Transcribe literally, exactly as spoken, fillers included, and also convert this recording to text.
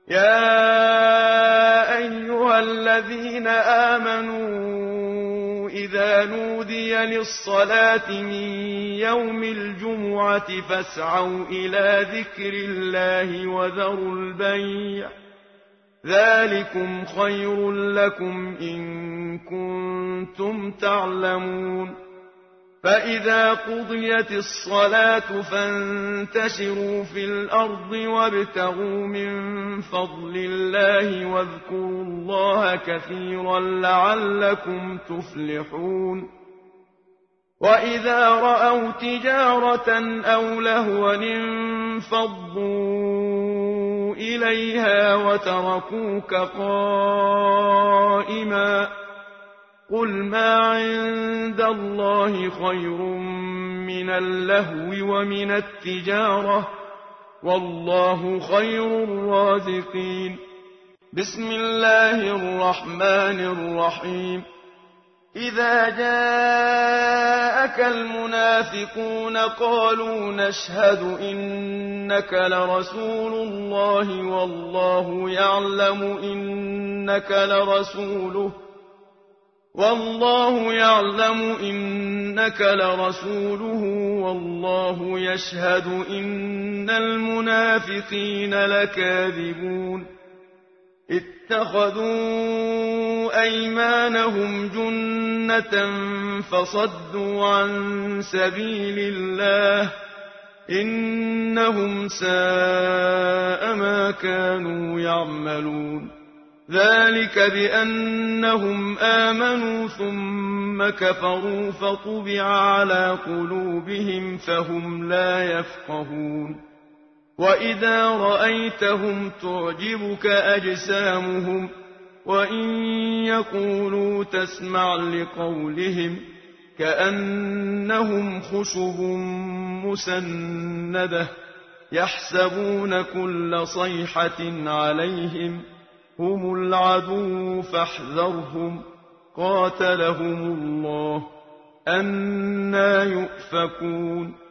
يا أيها الذين آمنوا إذا نودي للصلاة من يوم الجمعة فاسعوا إلى ذكر الله وذروا البيع ذلكم خير لكم إن كنتم تعلمون فإذا قضيت الصلاة فانتشروا في الأرض وابتغوا من فضل الله واذكروا الله كثيرا لعلكم تفلحون وإذا رأوا تجارة أو لهوا انفضوا إليها وتركوك قائما قل ما عند الله خير من اللهو ومن التجارة والله خير الرازقين بسم الله الرحمن الرحيم إذا جاءك المنافقون قالوا نشهد إنك لرسول الله والله يعلم إنك لرسوله والله يعلم إنك لرسوله والله يشهد إن المنافقين لكاذبون اتخذوا أيمانهم جنة فصدوا عن سبيل الله إنهم ساء ما كانوا يعملون ذلك بأنهم آمنوا ثم كفروا فطبع على قلوبهم فهم لا يفقهون وإذا رأيتهم تعجبك أجسامهم وإن يقولوا تسمع لقولهم كأنهم خشب مسندة يحسبون كل صيحة عليهم هم العدو فاحذرهم قاتلهم الله أنى يؤفكون